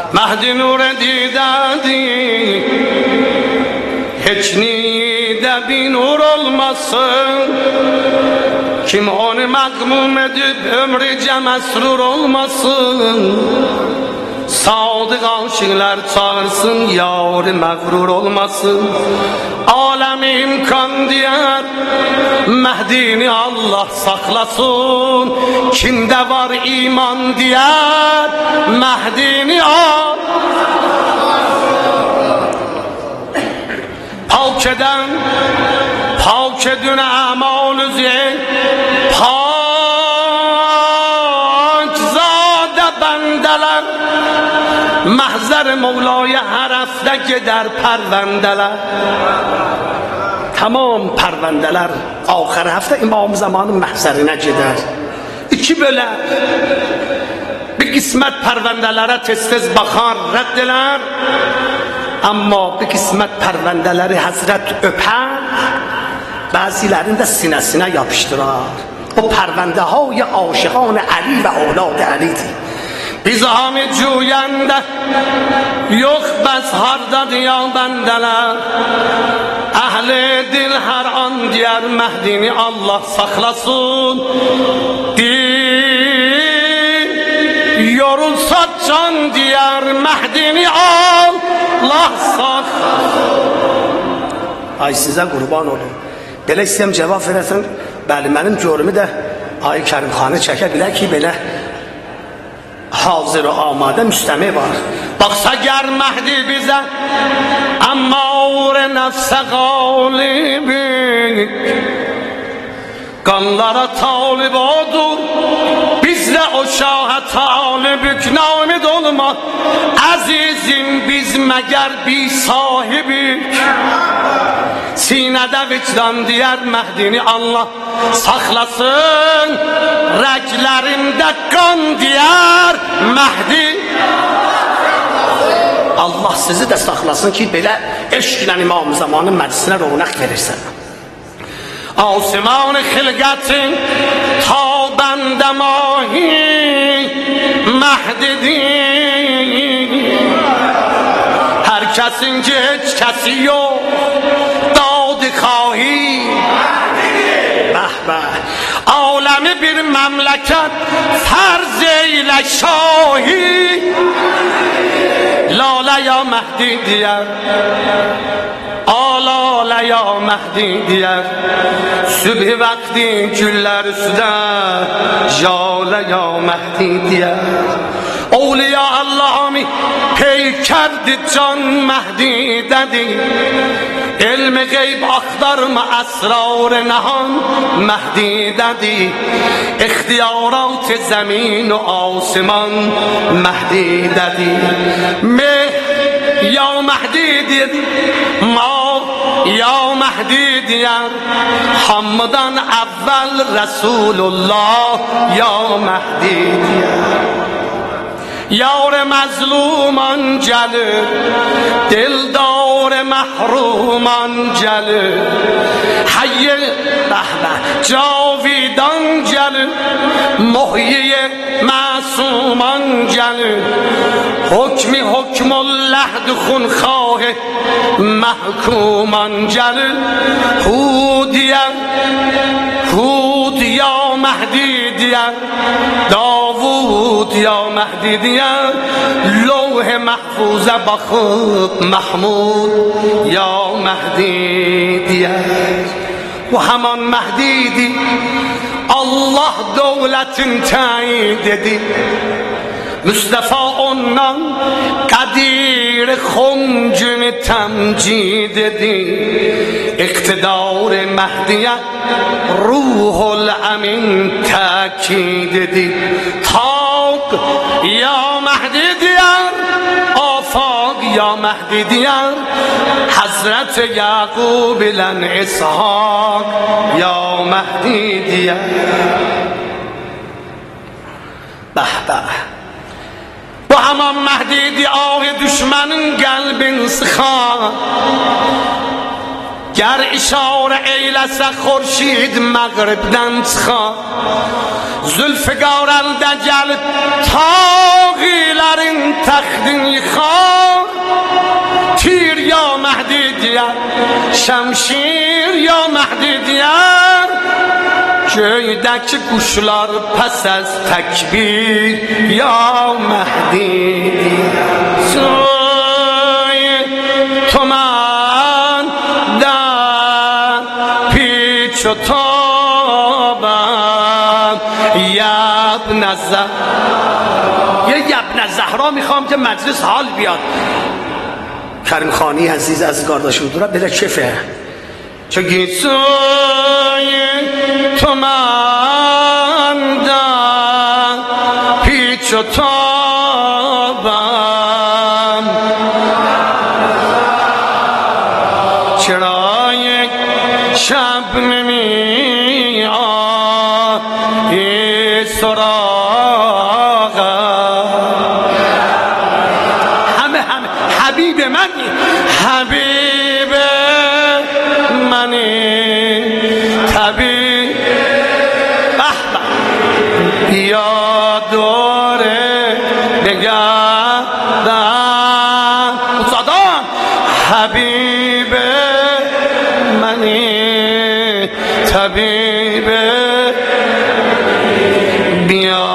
Mehdi nure didadi hiç nide bir nur olmasın. Kim onu mağmum edip ömrüce mesrur olmasın. Sadık aşıklar çağırsın, yâr-ı mağrur olmasın. Alem imkan diyar Mehdi'ni Allah saklasın. Kimde var iman diyar Mehdi'ni Allah pak eden, pak edün emal-ü zihin, pak zade bendeler. Mahzer Mevla'ya her hafta gider pervendeler. Tamam pervendeler ahir hafta İmam Zaman'ın mahzerine gider. İki böyle bir kısmet pervendelere tez tez bakar, reddeler. Ama bir kısmet pervendeleri Hazret öper, bazılarını da sinesine yapıştırar. O pervende های aşıkan Ali ve اولاد Ali'dir. Biz hamı cüyende yok bezharda diya bendeler. Ehli dil her an diğer Mehdi'ni Allah saklasın. Dil yorulsa can diğer Mehdi'ni Allah saklasın. Ay size kurban olun. Belə istəyəm cevap verəsən, bəli mənim görümü də Ay Kərimxanı çəkə bilər ki, belə hazır و آماده müstəmi var. Baxsa gər Mehdi bizə əmmar nəfsə qalibik, qanlara talib odur, biz də o şahə talibik. Namid olma əzizim, biz məgər bir sahibik. Sinədə vicdan deyər Mehdini Allah saklasın. Rəklərində qan deyər Mehdi Allah sizi də saklasın ki, belə eşqlə İmam Zamanın məclisinə rövnaq verirsən. Asiman xilqətin ta bəndə mahi Mehdidir. Hər kəsin ki, heç kəsi yox dadı xahi عالمی bir memleket فرض eyle şahi لاله یا مهدی دیگر آلاله یا مهدی دیگر صبح وقتی güller üstüde جاله یا مهدی دیگر اولیا Allah'ımı peykerdi can Mehdi dedi. علم غیب اخدارم اسرار نهان مهدی دادی. اختیارات زمین و آسمان مهدی دادی. یا مهدی دیدی ما یا مهدی دیار حمدان اول رسول الله یا مهدی دیار. یار مظلومان جلو دلدار محرومان جلو حی بهبه جاویدان جلو محیی معصومان جلو حکمی حکم اللحد خونخواه محکومان جلو هود یا مهدی دیار داوود یا مهدی دیار لوح محفوظ بخود محمود یا مهدی دیار و همان مهدی دی Allah دولتین تعیین dedi. Mustafa ondan kadir خمجن تمجید dedi. اقتدار مهدیت روح الامین تاکید dedi. تاق یا مهدی دیار آفاق یا مهدی دیار حضرت یعقوب لن اسحاق یا مهدی دیار. به به bu haman Mehdi di ağı düşmanın kalbin sıkar. گر اشاره ایلس خورشید مغرب دنسخا Zülfiqar əldə gəlib tağilərin təxtini yıxar Tir ya Məhdi deyər, şəmşir ya Məhdi deyər Göydəki quşlar pəs əz təkbir ya Məhdi Soy tumandan piç o یه ابن زهرا میخوام که مجلس حال بیاد کریم خانی عزیز از گارداشودورا بله کفه چه گیسوی تو من دن پیچ و تابم چرا یک شب نمی آی سراغم همه حبیب منی حبیب منی طبیب یا دوره بگردم صدام حبیب منی طبیب بیا